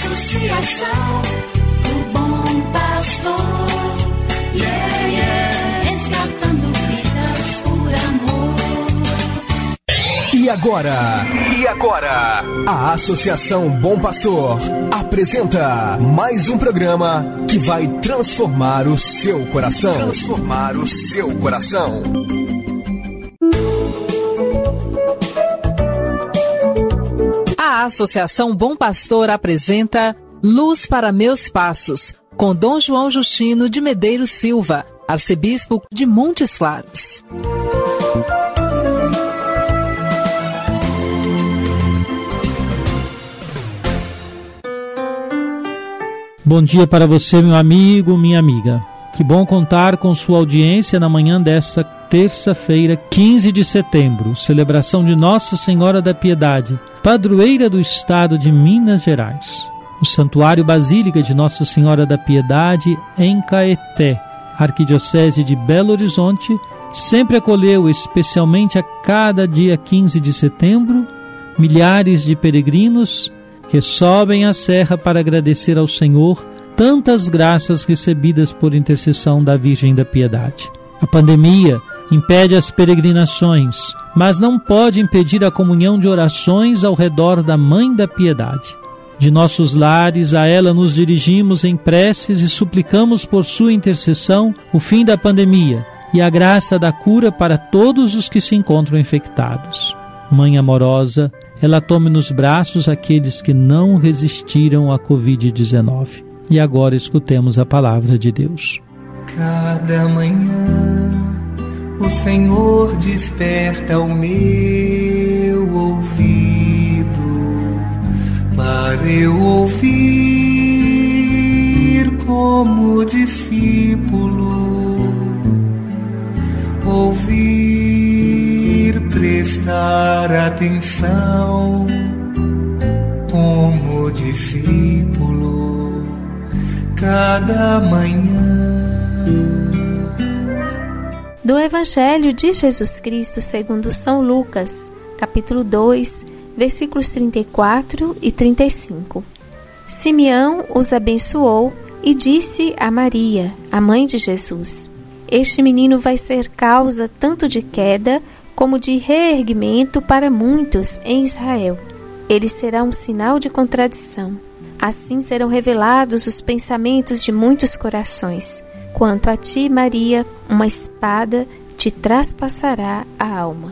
Associação do Bom Pastor, resgatando vidas por amor. E agora, a Associação Bom Pastor apresenta mais um programa que vai transformar o seu coração. A Associação Bom Pastor apresenta Luz para Meus Passos, com Dom João Justino de Medeiros Silva, arcebispo de Montes Claros. Bom dia para você, meu amigo, minha amiga. Que bom contar com sua audiência na manhã desta terça-feira, 15 de setembro, celebração de Nossa Senhora da Piedade, padroeira do estado de Minas Gerais. O Santuário Basílica de Nossa Senhora da Piedade, em Caeté, Arquidiocese de Belo Horizonte, sempre acolheu, especialmente a cada dia 15 de setembro, milhares de peregrinos que sobem a serra para agradecer ao Senhor tantas graças recebidas por intercessão da Virgem da Piedade. A pandemia impede as peregrinações, mas não pode impedir a comunhão de orações ao redor da Mãe da Piedade. De nossos lares a ela nos dirigimos em preces e suplicamos por sua intercessão o fim da pandemia e a graça da cura para todos os que se encontram infectados. Mãe amorosa, ela tome nos braços aqueles que não resistiram à Covid-19. E agora escutemos a palavra de Deus. Cada manhã o Senhor desperta o meu ouvido para eu ouvir como discípulo, ouvir, prestar atenção como discípulo, cada manhã. Do Evangelho de Jesus Cristo segundo São Lucas, capítulo 2, versículos 34 e 35. Simeão os abençoou e disse a Maria, a mãe de Jesus: Este menino vai ser causa tanto de queda como de reerguimento para muitos em Israel. Ele será um sinal de contradição. Assim serão revelados os pensamentos de muitos corações. Quanto a ti, Maria, uma espada te traspassará a alma.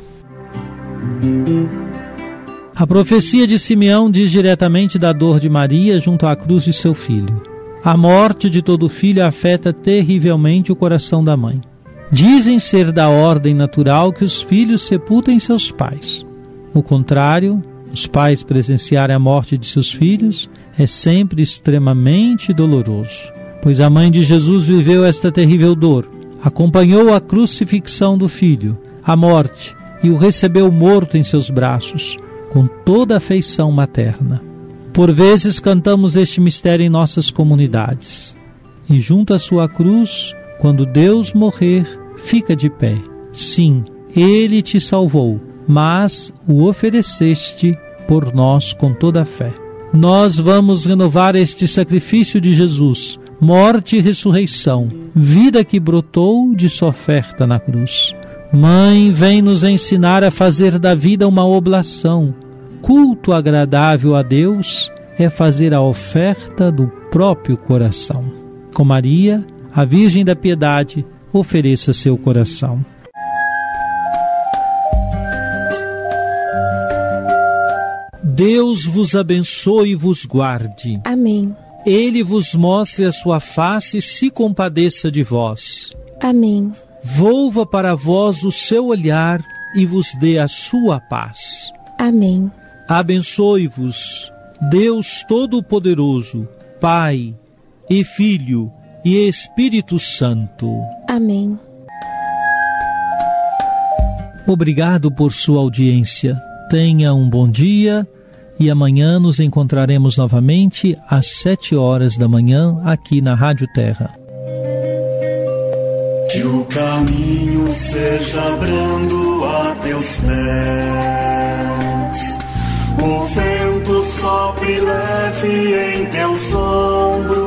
A profecia de Simeão diz diretamente da dor de Maria junto à cruz de seu filho. A morte de todo filho afeta terrivelmente o coração da mãe. Dizem ser da ordem natural que os filhos sepultem seus pais. O contrário, os pais presenciarem a morte de seus filhos é sempre extremamente doloroso. Pois a mãe de Jesus viveu esta terrível dor, acompanhou a crucifixão do filho, a morte, e o recebeu morto em seus braços, com toda a afeição materna. Por vezes cantamos este mistério em nossas comunidades. E junto à sua cruz, quando Deus morrer, fica de pé. Sim, Ele te salvou, mas o ofereceste por nós com toda a fé. Nós vamos renovar este sacrifício de Jesus, morte e ressurreição, vida que brotou de sua oferta na cruz. Mãe, vem nos ensinar a fazer da vida uma oblação. Culto agradável a Deus é fazer a oferta do próprio coração. Com Maria, a Virgem da Piedade, ofereça seu coração. Deus vos abençoe e vos guarde. Amém. Ele vos mostre a sua face e se compadeça de vós. Amém. Volva para vós o seu olhar e vos dê a sua paz. Amém. Abençoe-vos, Deus Todo-Poderoso, Pai e Filho e Espírito Santo. Amém. Obrigado por sua audiência. Tenha um bom dia. E amanhã nos encontraremos novamente às 7 horas da manhã aqui na Rádio Terra. Que o caminho seja brando a teus pés, o vento sopre leve em em teus ombros.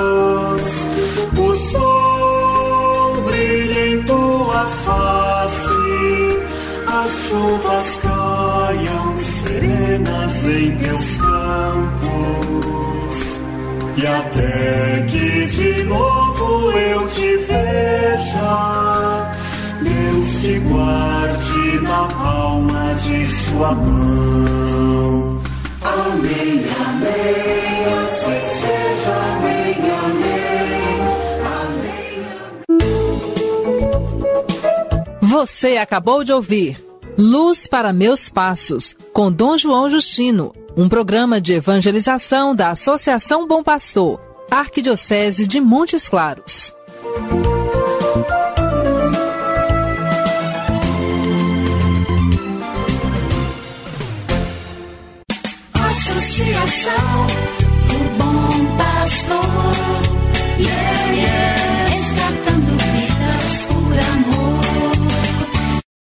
O sol brilha em tua face, as chuvas caiam serenas em teus campos, e até que de novo eu te veja, Deus te guarde na palma de sua mão. Amém, amém, assim seja, amém, amém, amém. Você acabou de ouvir Luz para Meus Passos, com Dom João Justino, um programa de evangelização da Associação Bom Pastor, Arquidiocese de Montes Claros.